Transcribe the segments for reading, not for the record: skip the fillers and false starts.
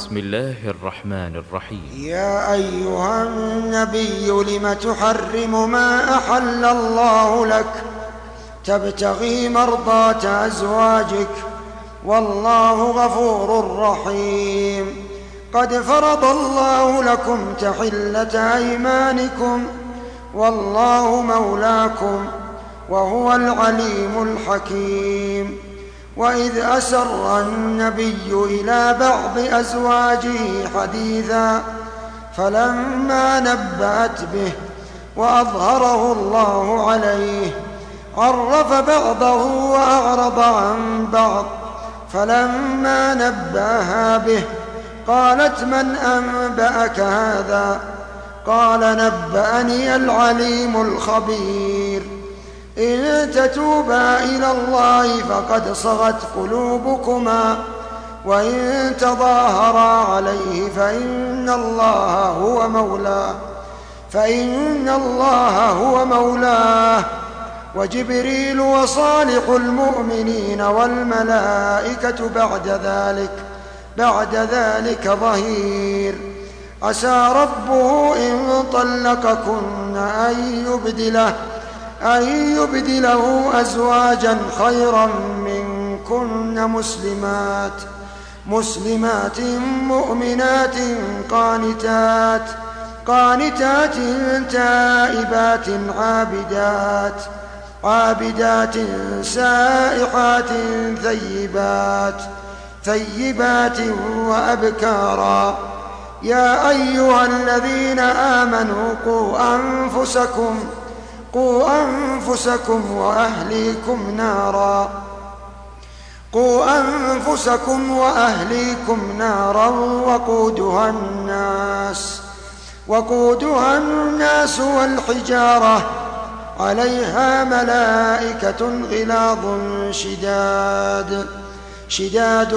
بسم الله الرحمن الرحيم. يا أيها النبي لم تحرم ما أحل الله لك تبتغي مرضاة أزواجك والله غفور رحيم. قد فرض الله لكم تحلة أيمانكم والله مولاكم وهو العليم الحكيم. وإذ أسر النبي إلى بعض أزواجه حديثا فلما نبأت به وأظهره الله عليه عرف بعضه وأعرض عن بعض. فلما نبأها به قالت من أنبأك هذا؟ قال نبأني العليم الخبير. إن تتوبا إلى الله فقد صغت قلوبكما وإن تظاهرا عليه فإن الله هو مولاه وجبريل وصالح المؤمنين والملائكة بعد ذلك ظهير. عسى ربه إن طلقكن أن يبدله أزواجا خيرا منكن مسلمات مؤمنات قانتات تائبات عابدات سائحات ثيبات وأبكارا. يا أيها الذين آمنوا قوا أنفسكم وأهليكم نارا وقودها الناس والحجارة عليها ملائكة غلاظ شداد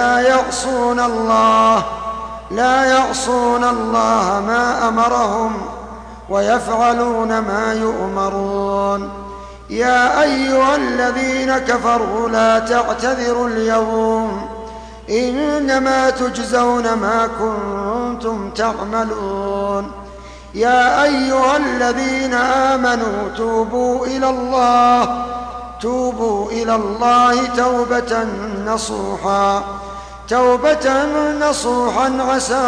لا يعصون الله ما أمرهم ويفعلون ما يؤمرون. يا أيها الذين كفروا لا تعتذروا اليوم إنما تجزون ما كنتم تعملون. يا أيها الذين آمنوا توبوا إلى الله توبة نصوحا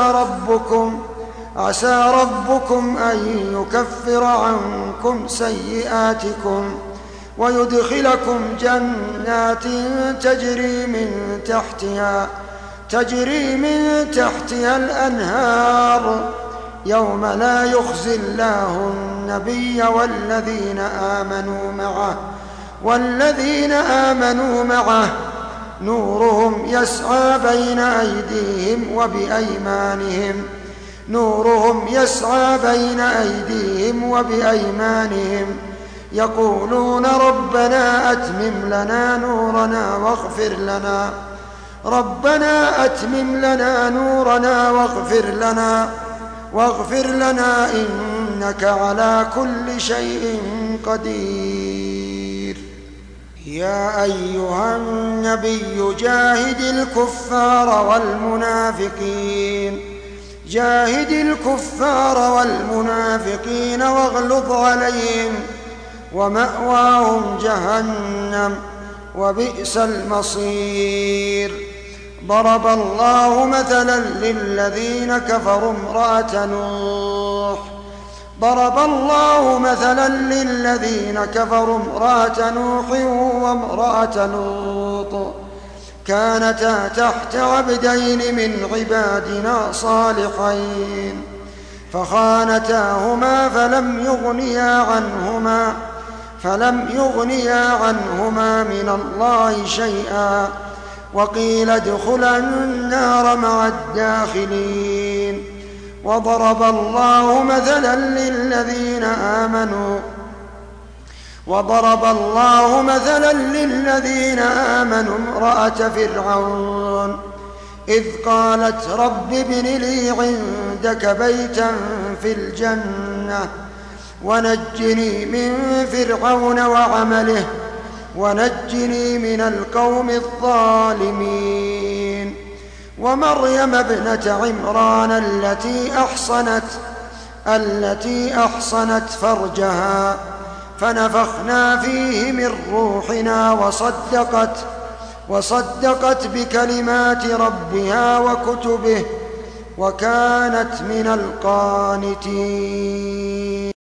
عسى ربكم أن يكفر عنكم سيئاتكم ويدخلكم جنات تجري من تحتها الأنهار يوم لا يخزي الله النبي والذين آمنوا معه نورهم يسعى بين أيديهم وبأيمانهم يقولون ربنا أتمم لنا نورنا واغفر لنا إنك على كل شيء قدير. يا أيها النبي جاهد الكفار والمنافقين واغلظ عليهم ومأواهم جهنم وبئس المصير. ضرب الله مثلا للذين كفروا امرأة نوح وامرأة لوط كانتا تحت عبدين من عبادنا صالحين فخانتاهما فلم يغنيا عنهما من الله شيئا وقيل ادخلا النار مع الداخلين. وضرب الله مثلا للذين آمنوا امرأة فرعون إذ قالت رب ابن لي عندك بيتا في الجنة ونجني من فرعون وعمله ونجني من القوم الظالمين. ومريم ابنة عمران التي أحصنت فرجها فنفخنا فيه من روحنا وصدقت بكلمات ربها وكتبه وكانت من القانتين.